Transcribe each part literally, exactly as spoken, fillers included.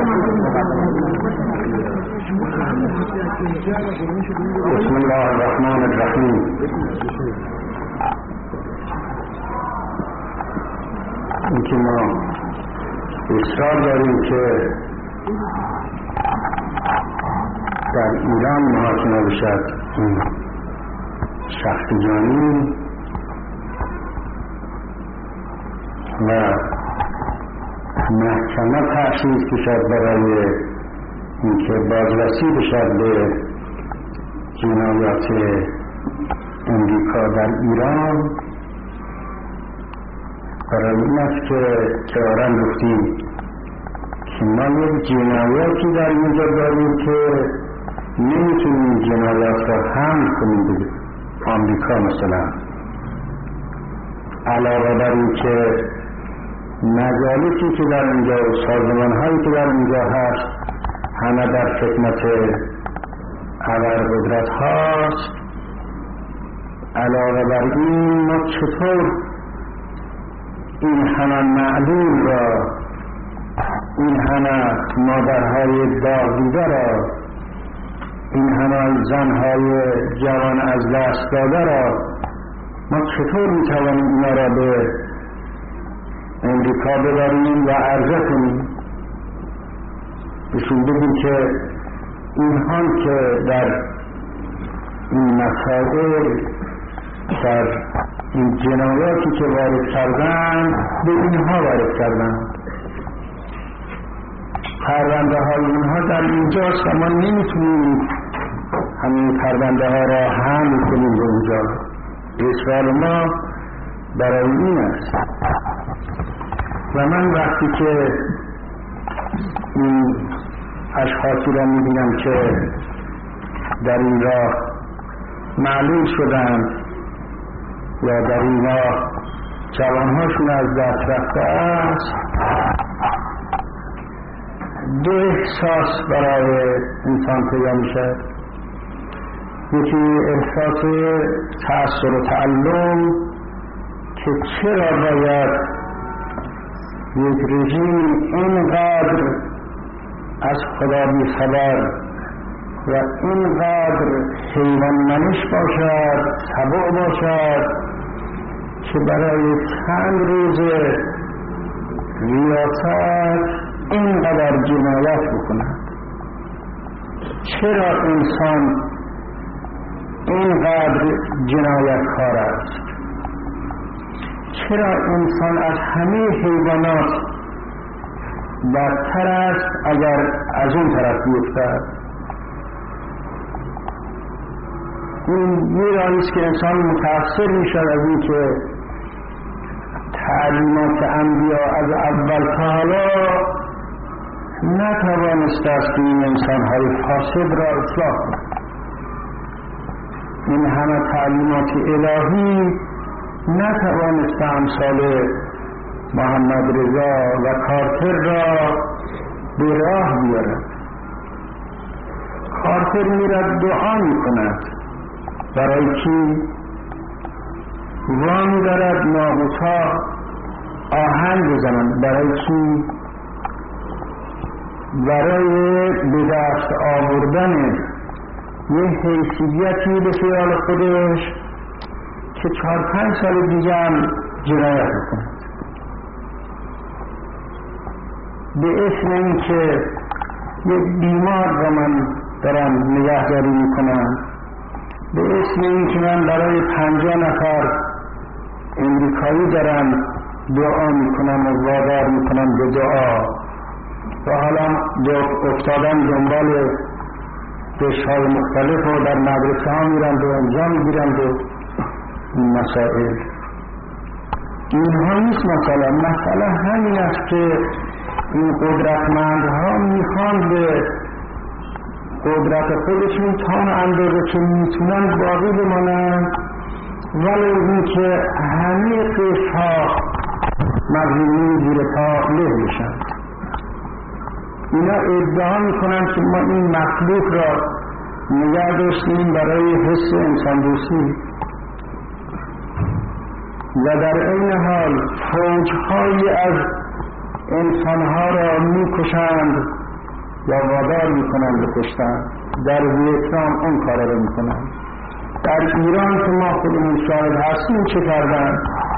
بسم الله الرحمن الرحیم. اینکه ما اصرار داریم که در ایران محاکمه بشد این شخص جانی و محکمه تأسیس بشد برای اینکه بازرسی بشد به جنایات امریکا در ایران. برای این است که تهران گفتیم که ما یک جنایاتی در اینجا داریم که نمیتونیم جنایات را حمل کنیم به آمریکا. مثلا علاوه بر این که مجالسی که در اینجا و سازمان‌هایی که در اینجا هست همه در خدمت ابرقدرت هاست، علاوه بر این ما چطور این همه معلول را، این همه مادرهای داغ‌دیده را، این همه زنهای جوان از دست داده را ما چطور میتوانیم اینا را به امریکا ببریم و عرضه کنیم؟ بهشون بگیم که اینها که در این مسائل، در این جنایاتی که وارد کردن، به اینها وارد کردن. پرونده های اینها در اینجاست و ما نمیتونیم همین پرونده ها را حمل کنیم به اونجا. اصرار ما برای این است. و من وقتی که این اشخاصی را میبینم که در این راه معلول شدند یا در این راه جوانهاشون از دست رفته است، دو احساس برای انسان پیدا میشه. یکی احساس تأثیر و تعلم که چرا باید یک رژیم اینقدر از خدا بی خبر و اینقدر حیوان منش باشد، تبع باشد که برای چند روز ریاست اینقدر جنایت بکند. چرا انسان اینقدر جنایتکار است؟ چرا انسان از همه حیوانات بدتر است اگر از اون طرف بیفتد؟ این یه راهی است که انسان متأثر میشد از این که تعلیمات انبیا از اول تا حالا نتوانسته است که این انسان‌های فاسد را اصلاح کند. این همه تعلیمات الهی نتوانسته امثال محمد رضا و کارتر را به راه بیارد. کارتر میرد دعا میکند برای کی؟ وام دارد ناقوس‌ها آهن بزنند. برای کی؟ برای به دست آوردن یه حیثیتی به خیال خودش که چهار پنج سال دیگه هم جنایت بکند، به اسم این که یک بیمار را من دارم نگهداری میکنم، به اسم این که من برای پنجاه نفر امریکایی دارم دعا میکنم و وادار میکنم به دعا و حالا افتادن دنبال دشهای مختلف و در مدرسه ها میرند و انجام میگیرند و این مسائل. اینها نیست مسئله. مسئله همین است که این قدرتمندها میخوان به قدرت خودشون تا اندازه که میتونن باقی بمانند، ولی این که همه قشرها مظلومین زیر پا له میشن. اینا ادعا میکنن که ما این مخلوق را نگه داشتیم برای حس انسان دوستی و در این حال فوج‌های از انسانها را میکشند یا وادار میکنن به کشتن. در ویتنام اون کار رو میکنن. در ایران که ما خودمون شاهد هستیم چه کردن؟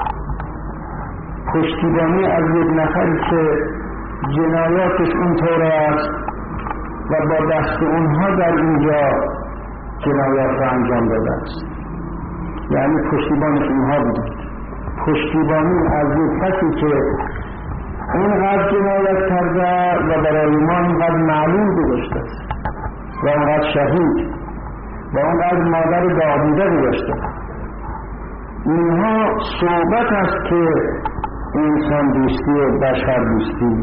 پشتیبانی از یک نفری که جنایاتش اونطور است و با دست اونها در اینجا جنایات را انجام داده است، یعنی پشتیبانش اونها بودند. پشتیبانی از یک کسی که اینقدر جنایت کرده و برای ما اینقدر معلوم گذاشته است و اینقدر شهید و اینقدر مادر داویده گذاشته، اینها صحبت است که انسان دوستی و بشر دوستی.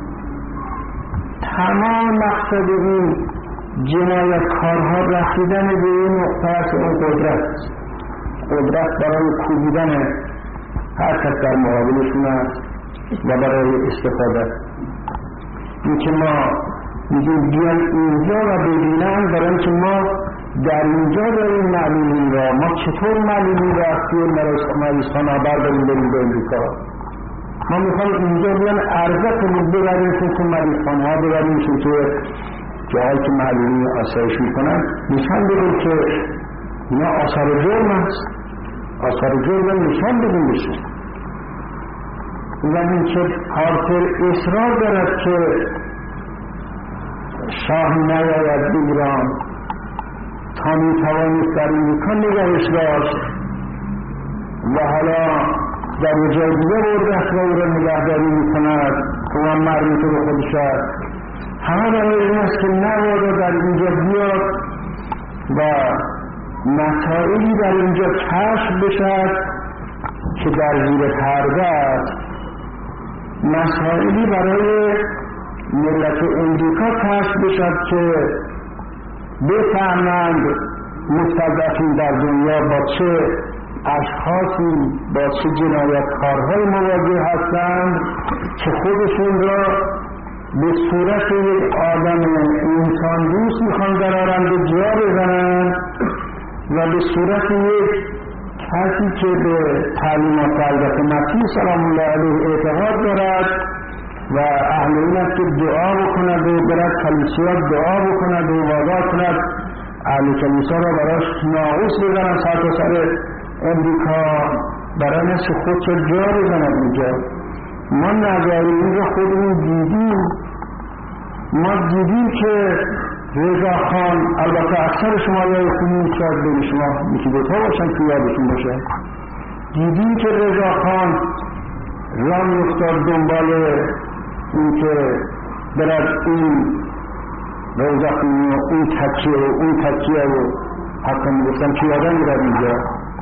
تمام مقصد این جنایتکارها رسیدن به این نقطه است، اون قدرت است. قدرت برای کوبیدن هر کس در مقابلشون است و برای استفاده. این که ما میگیم بیان اینجا و ببینن، برای اینکه ما در اینجا داریم معلولین را، ما چطور معلولین را از توی مریضخانه برداریم بریم به امریکا. ما میخوایم اینجا بیان عرضه کنیم ببریم که مریضخانه ها ببریم که جایی که معلولین آسایش میکنن نشان بدیم که اینا آثار جرم است، آثار جرم نشان بدیم بشه. و این که هارپر اصرار دارد که شاه نیاید به ایران تا میتوانست در امریکا نگهش داشت و حالا در جای دیگه برده است و او را نگهداری میکند که اون مرمیته به خودش است. همه برای این است که نباید در اینجا بیاد و مسائلی در اینجا کشف بشد که در زیر پرده است، مسائلی برای ملت امریکا کشف بشد که بفهمند مستضعفین در دنیا با چه اشخاصی، با چه جنایتکارهای مواجه هستند که خودشون را به صورت یک آدم انسان دوست میخوان درارند و جا بزنند و به صورت یک کسی که به تعلیمات حضرت مسیح سلام الله علیه اعتقاد دارد و اهل این است که دعا بکند و برد کلیسا دعا بکند و وعده کند اهل کلیسا را براش ناقوس بزنند سر تا سر امریکا، برای نفس خود را جا بزنند اینجا. ما نظرین را خودمون دیدیم، ما دیدیم که رضا خان، البته اکثر شما یادتون شاید بین شما یکی دوتا باشن که یادتون باشه، دیدیم که رضا خان راه می‌افتاد دنبال این که برد این روزخونی و اون تکیه و اون تکیه و حتی میگفتن که یادم میرد اینجا.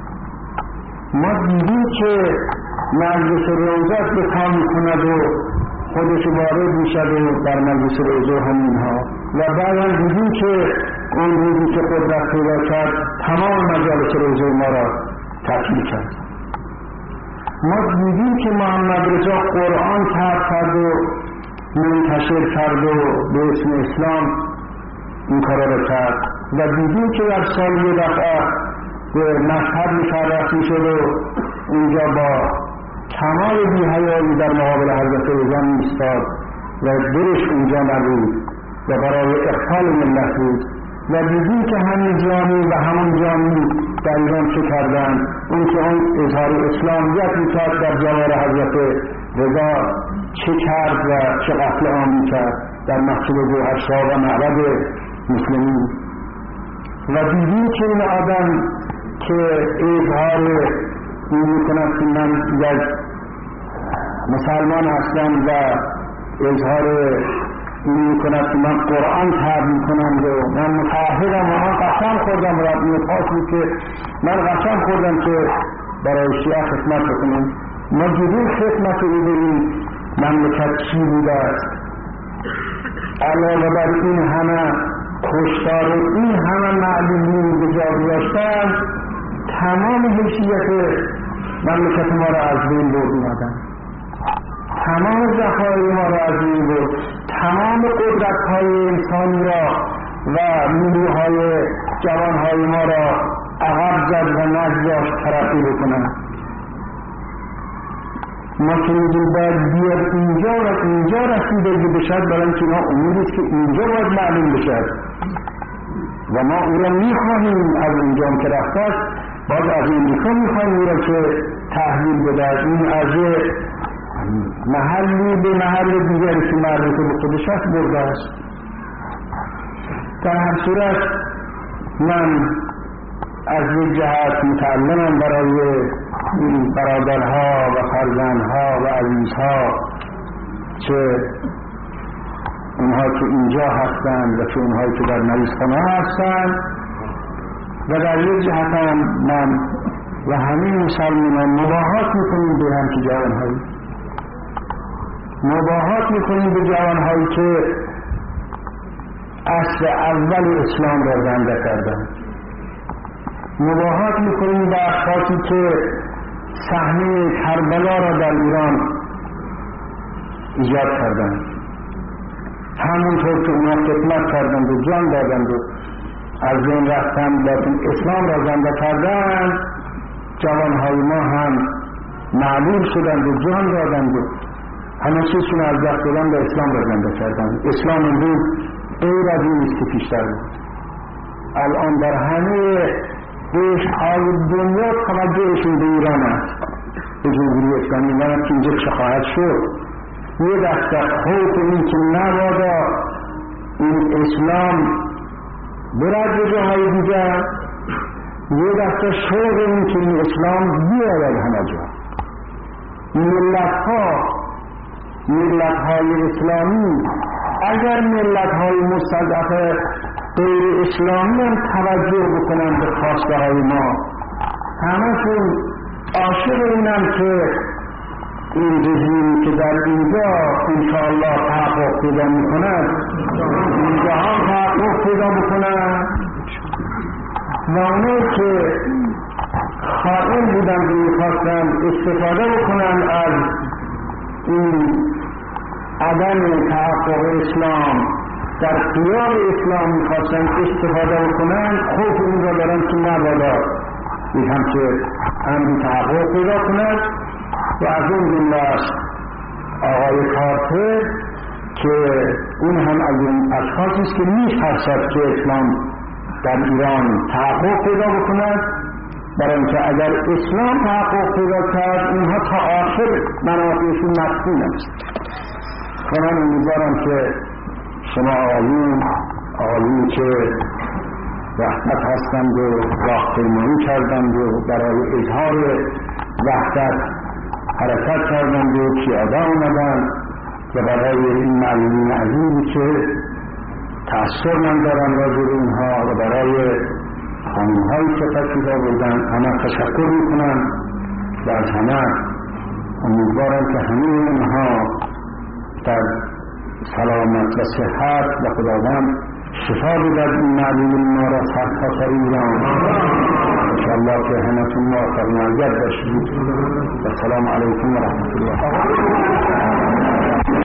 ما دیدیم که مجلس روزت به کار میکند و خودش وارد میشد و در مجلس روزه همین ها و بعدا دیدیم که اون روزی که قدرت پیدا کرد تمام مجالس روزه ما را تعطیل کرد. ما دیدیم که محمد رضا قرآن طرح کرد و منتشر کرد و به اسم اسلام این کارا را کرد و دیدیم که در سال یه دفعه به مشهد مشرف میشد و اونجا با کمال بی‌حیایی در مقابل حضرت رضا می‌ایستاد و دلش اونجا نبود و برای اقتال ملت بود و دیدیم که همین جامعه و همون جامعه در ایران چه کردن، اون که اون اظهار اسلامیت میکرد در جوار حضرت رضا چه کرد و چه قتل عام کرد در مسجد گوهرشاه و معبد مسلمین. و دیدیم که این آدم که اظهار این میکند که من یک مسلمان هستم و اظهار این میکند که من قرآن طرح میکنم و من متعهدم و من قسم خوردم و رب میخواست که من قسم خوردم که برای شیعه خدمت بکنم. ما دیدیم خدمت او به این مملکت چی بوده است. علاوه بر این همه کشتار و این همه معلومین به جا گذاشتن، تمام حیثیت مملکت ما را از بین برد اومدن، تمام ذخایر ما را از بین برد، تمام قدرت های انسانی را و نیروهای جوانهای ما را عقب زد و نگذاشت ترقی بکنن. ما که میگیم باید بیاد اینجا و اینجا رسیدگی بشد، برای اینکه اینا اموریست که اینجا باید معلوم بشد و ما او را میخواهیم. از اونجا که رفته باید از امریکا میخواهیم او را که تحلیل بده. این از محلی به محل دیگری که مربوط به خودش هست برده است. در هر صورت من از یک جهت متعلمم برای این برادرها و فرزندها و عزیزها که اونها که اینجا هستند و که اونهایی که در مریضخانه هستند، و در یک جهت هم من و همین مسلمانان مباهات میکنیم به هم که جوانهایی مباهات میکنیم به جوانهایی که اصل اول اسلام را زنده کردند. مباهات میکنیم به اشخاصی که صحنه کربلا را در ایران ایجاد کردند، همونطور که اونا خدمت کردند و جان دادند و از بین رفتند لیکن اسلام را زنده کردند. جوانهای ما هم معلوم شدند و جان دادند و همه چیزشون از دست دادن به اسلام را زنده کردند. اسلام امروز غیر از این است که پیشتر بود. الان در همه دیش‌های دنیا توجهشون به ایران است، به جمهوری اسلامی. من که اینجا چه خواهد شد؟ یه دسته خوف این که نبادا این اسلام برد به جاهای دیگر، یه دسته شوق این که این اسلام بیاید همه جا. ملت ها ملت های اسلامی اگر ملت های مستضعف غیر اسلامی هم توجه بکنن به خواسته های ما، همشون عاشق اینم که این رژیمی که در اینجا انشاءالله تحقق پیدا میکند اینجا هم تحقق پیدا بکنن، و اونایی که خائن بودن و میخواستن استفاده بکنن از این عدم تحقق اسلام در قیام اسلام میخواستن استفاده بکنن، خوف این را دارن که نبادا این هم که امری تحقق پیدا کند. و از اون جمله آقای کارتر که اون هم از اون اشخاصی است که می‌ترسد که اسلام در ایران تحقق پیدا بکند، برای اینکه اگر اسلام تحقق پیدا کرد اینها تا آخر منافعشون مدفون است. من امیدوارم که شما آقایون آقایون که وحدت هستند و راهپیمایی کردند و برای اظهار وحدت حرکت کردند و پیاده آمدند و برای این معلومین عزیزی که تأثیر من دارم راجع به اینها و برای خانم‌هایی که تشریف آوردند همه تشکر میکنم و از همه امیدوارم که همه اونها در سلامت و صحت و خداوند شفا بدهد این معلومین ما را سرتاسر ایران. انشاءالله که همتون موفق و معید باشید. السلام علیکم و رحمت الله.